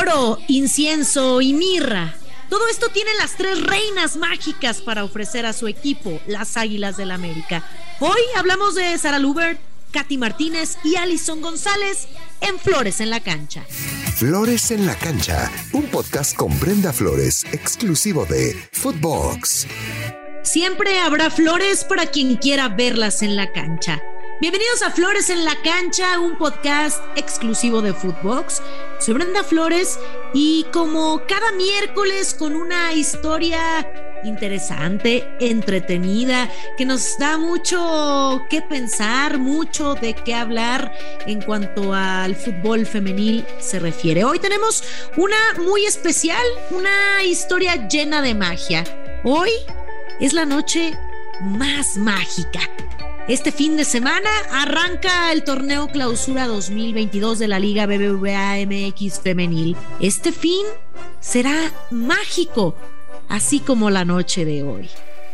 Oro, incienso y mirra. Todo esto tienen las tres reinas mágicas para ofrecer a su equipo, las Águilas del América. Hoy hablamos de Sara Lubert, Katy Martínez y Alison González en Flores en la Cancha. Flores en la Cancha, un podcast con Brenda Flores, exclusivo de Footbox. Siempre habrá flores para quien quiera verlas en la cancha. Bienvenidos a Flores en la Cancha, un podcast exclusivo de Footbox. Soy Brenda Flores y como cada miércoles con una historia interesante, entretenida, que nos da mucho que pensar, mucho de qué hablar en cuanto al fútbol femenil se refiere. Hoy tenemos una muy especial, una historia llena de magia. Hoy es la noche más mágica. Este fin de semana arranca el torneo Clausura 2022 de la Liga BBVA MX Femenil. Este fin será mágico, así como la noche de hoy.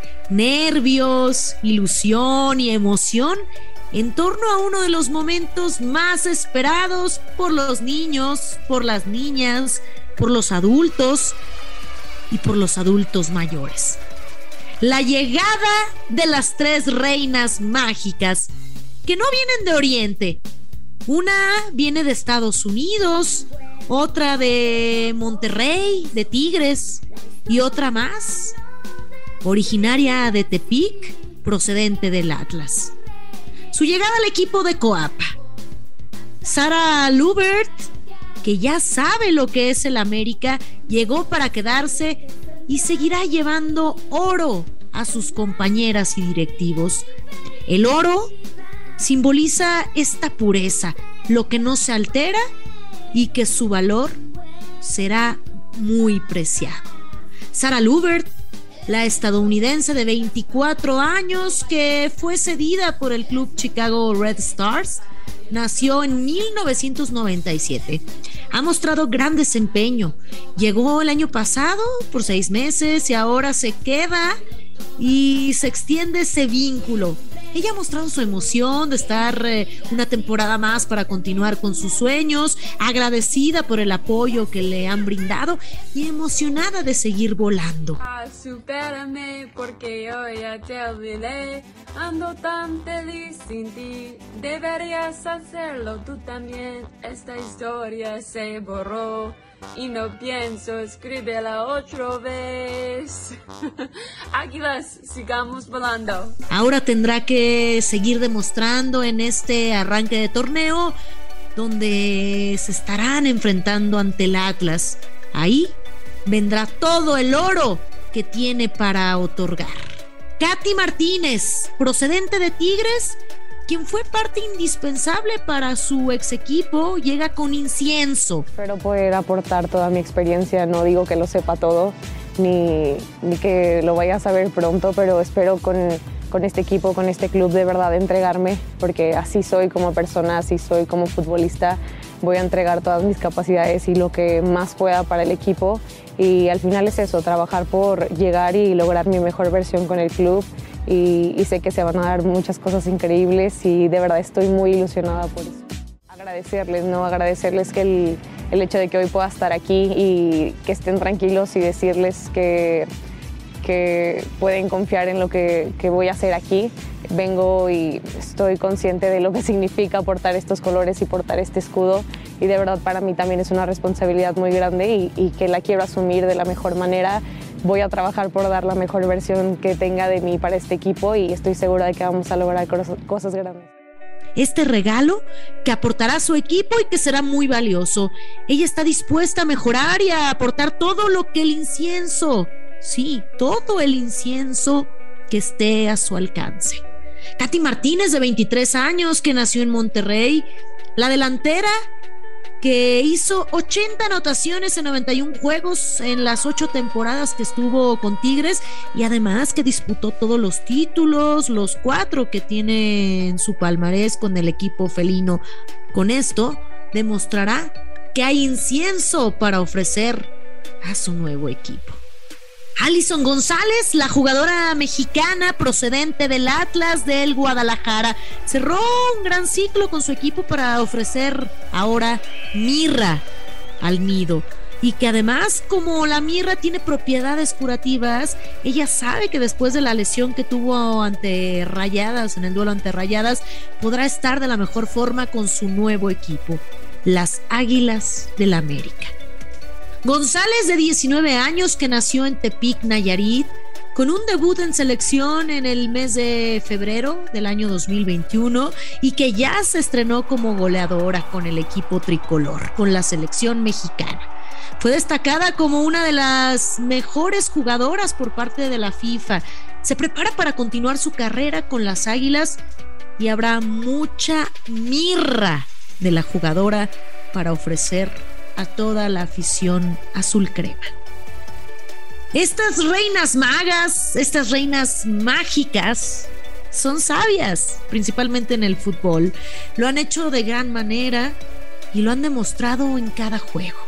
Nervios, ilusión y emoción en torno a uno de los momentos más esperados por los niños, por las niñas, por los adultos y por los adultos mayores. La llegada de las tres reinas mágicas que no vienen de Oriente. Una viene de Estados Unidos, otra de Monterrey, de Tigres, y otra más, originaria de Tepic, procedente del Atlas. Su llegada al equipo de Coapa. Sara Lubert, que ya sabe lo que es el América, llegó para quedarse y seguirá llevando oro a sus compañeras y directivos. El oro simboliza esta pureza, lo que no se altera y que su valor será muy preciado. Sara Lubert, la estadounidense de 24 años que fue cedida por el club Chicago Red Stars, nació en 1997. Ha mostrado gran desempeño. Llegó el año pasado por 6 meses y ahora se queda y se extiende ese vínculo. Ella ha mostrado su emoción de estar una temporada más para continuar con sus sueños, agradecida por el apoyo que le han brindado y emocionada de seguir volando. Supérame porque yo ya te olvidé, ando tan feliz sin ti, deberías hacerlo tú también, esta historia se borró y no pienso escribirla otra vez. Águilas, sigamos volando. Ahora tendrá que seguir demostrando en este arranque de torneo donde se estarán enfrentando ante el Atlas. Ahí vendrá todo el oro que tiene para otorgar. Katy Martínez, procedente de Tigres, quien fue parte indispensable para su ex equipo, llega con incienso. Espero poder aportar toda mi experiencia, no digo que lo sepa todo, ni que lo vaya a saber pronto, pero espero con este equipo, con este club de verdad entregarme, porque así soy como persona, así soy como futbolista. Voy a entregar todas mis capacidades y lo que más pueda para el equipo, y al final es eso, trabajar por llegar y lograr mi mejor versión con el club. Y sé que se van a dar muchas cosas increíbles y de verdad estoy muy ilusionada por eso. Agradecerles que el hecho de que hoy pueda estar aquí y que estén tranquilos y decirles que pueden confiar en lo que voy a hacer aquí. Vengo y estoy consciente de lo que significa portar estos colores y portar este escudo, y de verdad para mí también es una responsabilidad muy grande y que la quiero asumir de la mejor manera. Voy a trabajar por dar la mejor versión que tenga de mí para este equipo y estoy segura de que vamos a lograr cosas grandes. Este regalo que aportará a su equipo y que será muy valioso. Ella está dispuesta a mejorar y a aportar todo lo que el incienso, sí, todo el incienso que esté a su alcance. Katy Martínez, de 23 años, que nació en Monterrey, la delantera que hizo 80 anotaciones en 91 juegos en las 8 temporadas que estuvo con Tigres, y además que disputó todos los títulos, los 4 que tiene en su palmarés con el equipo felino. Con esto demostrará que hay incienso para ofrecer a su nuevo equipo. Alison González, la jugadora mexicana procedente del Atlas del Guadalajara, cerró un gran ciclo con su equipo para ofrecer ahora mirra. al nido. Y que además, como la mirra tiene propiedades curativas, ella sabe que después de la lesión que tuvo ante Rayadas, en el duelo ante Rayadas, podrá estar de la mejor forma con su nuevo equipo, las Águilas del América. González, de 19 años, que nació en Tepic, Nayarit, con un debut en selección en el mes de febrero del año 2021 y que ya se estrenó como goleadora con el equipo tricolor, con la selección mexicana. Fue destacada como una de las mejores jugadoras por parte de la FIFA. Se prepara para continuar su carrera con las Águilas y habrá mucha mirra de la jugadora para ofrecer a toda la afición azul crema. Estas reinas magas, estas reinas mágicas, son sabias, principalmente en el fútbol. Lo han hecho de gran manera y lo han demostrado en cada juego.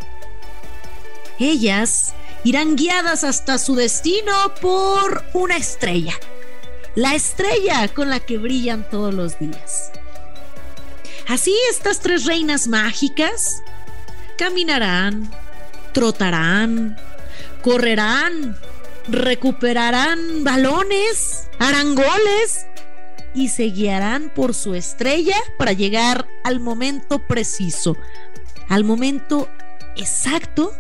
Ellas irán guiadas hasta su destino por una estrella, la estrella con la que brillan todos los días. Así, estas tres reinas mágicas caminarán, trotarán, correrán, recuperarán balones, harán goles y se guiarán por su estrella para llegar al momento preciso, al momento exacto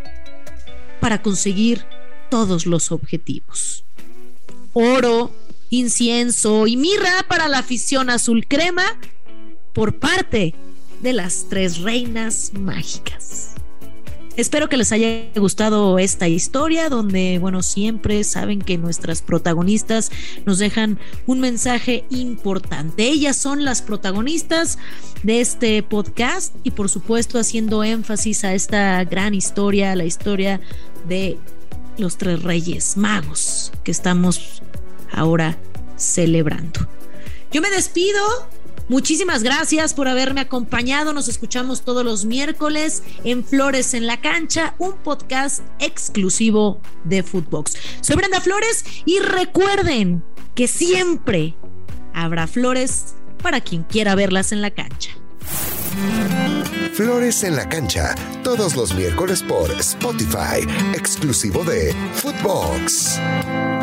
para conseguir todos los objetivos. Oro, incienso y mirra para la afición azul crema por parte de las tres reinas mágicas. Espero que les haya gustado esta historia donde, bueno, siempre saben que nuestras protagonistas nos dejan un mensaje importante. Ellas son las protagonistas de este podcast y, por supuesto, haciendo énfasis a esta gran historia, la historia de los tres reyes magos que estamos ahora celebrando. Yo me despido. Muchísimas gracias por haberme acompañado. Nos escuchamos todos los miércoles en Flores en la Cancha, un podcast exclusivo de Footbox. Soy Brenda Flores y recuerden que siempre habrá flores para quien quiera verlas en la cancha. Flores en la Cancha, todos los miércoles por Spotify, exclusivo de Footbox.